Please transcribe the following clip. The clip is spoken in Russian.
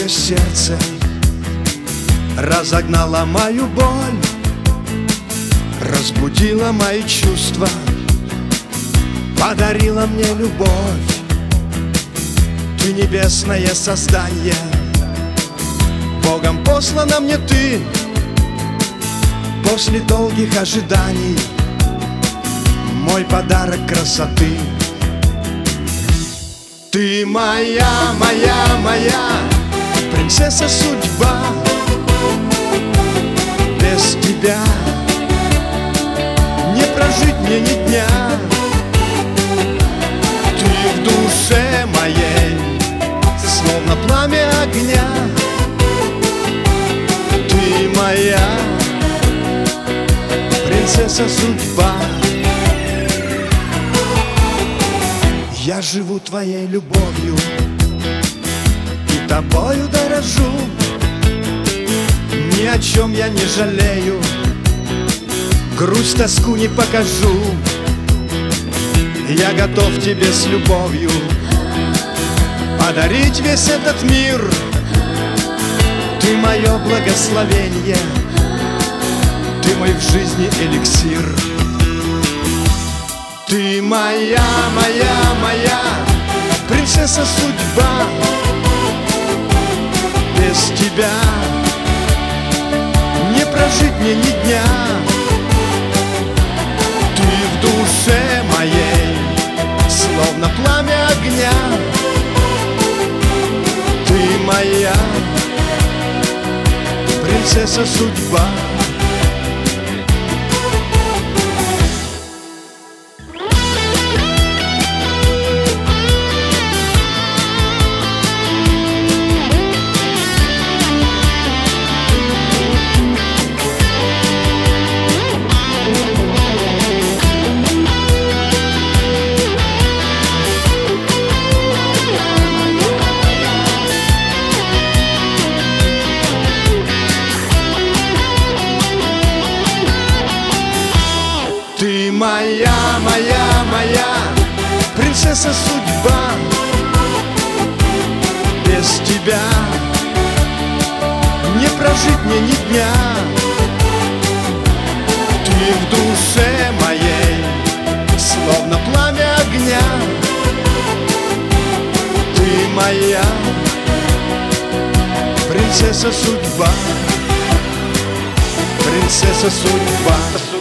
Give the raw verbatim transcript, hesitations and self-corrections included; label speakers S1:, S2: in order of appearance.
S1: мое сердце, разогнала мою боль, разбудила мои чувства, подарила мне любовь. Ты небесное создание, Богом послана мне ты. После долгих ожиданий мой подарок красоты. Ты моя, моя, моя принцесса судьба. Без тебя не прожить мне ни дня. Ты в душе моей, словно пламя огня. Ты моя принцесса судьба. Я живу твоей любовью и тобою дорожу. Ни о чем я не жалею, грусть, тоску не покажу. Я готов тебе с любовью подарить весь этот мир. Ты мое благословение, ты мой в жизни эликсир. Ты моя, моя, моя принцесса судьба. Без тебя не прожить мне ни дня. Ты в душе моей, словно пламя огня. Ты моя принцесса судьба. Ты моя, моя, моя принцесса судьба. Без тебя не прожить мне ни дня. Ты в душе моей, словно пламя огня. Ты моя принцесса судьба. Принцесса судьба.